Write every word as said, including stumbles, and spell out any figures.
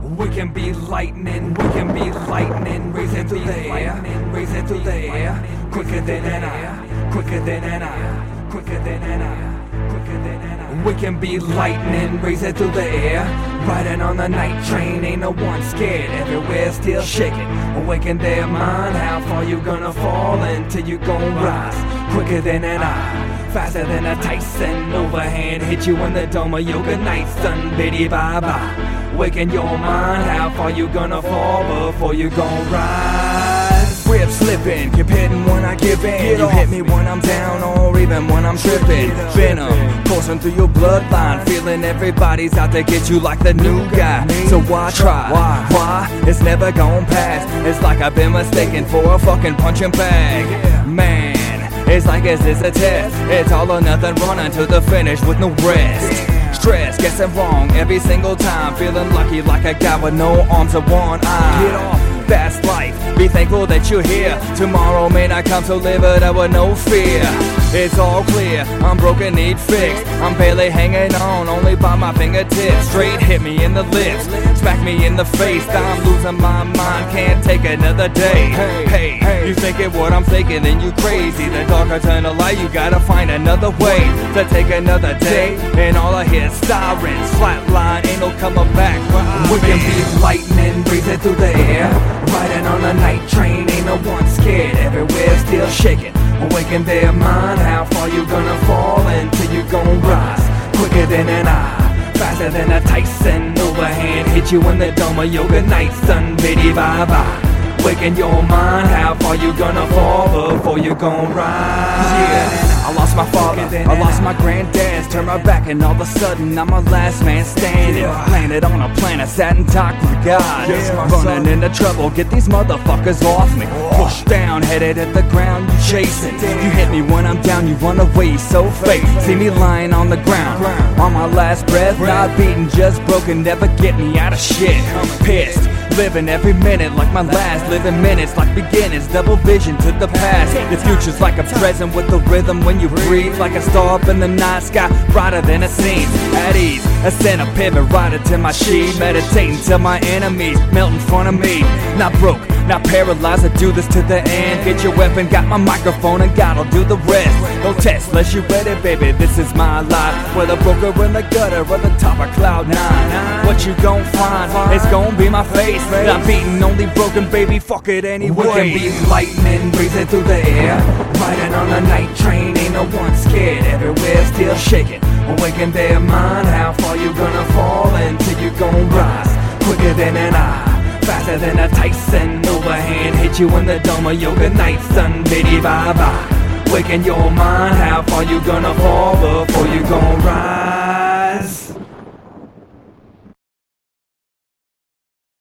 We can be lightning, we can be lightning, raising through the air, raising through the air, quicker than an eye, quicker than an eye, quicker than an eye, quicker than an eye. We can be lightning, raising through the air, riding on the night train, ain't no one scared, everywhere still shaking, awaken their mind, how far you gonna fall until you gon' rise, quicker than an eye, faster than a Tyson, overhand hit you in the dome of yoga nights, done biddy bye bye. Waking your mind, how far you gonna fall before you gon' rise? Grip slipping, keep hitting when I give in. You hit me when I'm down or even when I'm tripping. Venom coursing through your bloodline, feeling everybody's out to get you like the new guy. So why try? Why? Why? It's never gon' pass. It's like I've been mistaken for a fucking punching bag. Man, it's like is this a test? It's all or nothing, running to the finish with no rest. Stress, guessing wrong every single time, feeling lucky like a guy with no arms or one eye. Get off, fast life, be thankful that you're here. Tomorrow may not come, so live it up with no fear. It's all clear, I'm broken, need fixed. I'm barely hanging on, only by my fingertips. Straight hit me in the lips, smack me in the face. I'm losing my mind, can't take another day. Hey, hey, you thinking what I'm thinking, then you crazy. The darker turn to light, you gotta find another way to take another day. And all I hear is sirens, flatline, ain't no coming back. We can be lightning, breathing through the air, riding on a night train, ain't no one scared. Everywhere still shaking, awaken their mind, how far you gonna fall until you gon' rise, quicker than an eye, faster than a Tyson, overhand hit you in the dome of yoga nights, done biddy bye bye. Waking your mind, how far you gonna fall before you gon' rise? Yeah, I lost my father, I lost my granddad, turned my back and all of a sudden I'm a last man standing. Landed on a planet, sat and talked with God, running into trouble, get these motherfuckers off me. Pushed down, headed at the ground, you chasing. You hit me when I'm down, you run away so fake. See me lying on the ground, on my last breath, not beaten, just broken, never get me out of shit. Pissed, living every minute like my last, living minutes like beginnings, double vision to the past. The future's like a present with the rhythm when you breathe, like a star up in the night sky, brighter than it seems. At ease, ascend a pivot, right into my sheet, meditating till my enemies melt in front of me. Not broke, not paralyzed, I do this to the end. Get your weapon, got my microphone, and God'll do the rest. No test unless you ready, baby, this is my life. Whether broke or in the gutter or the top of cloud nine, what you gon' find, it's gon' be my face. Not beaten, only broken, baby, fuck it anyway. We can be lightning, breathing through the air, riding on a night train, ain't no one scared. Everywhere still shaking, awaken their mind, how far you gonna fall until you gon' rise, quicker than an eye, faster than a Tyson, overhand hit you in the dome of yoga nights, done biddy bye bye. Waking your mind, how far you gonna fall before you gon' rise?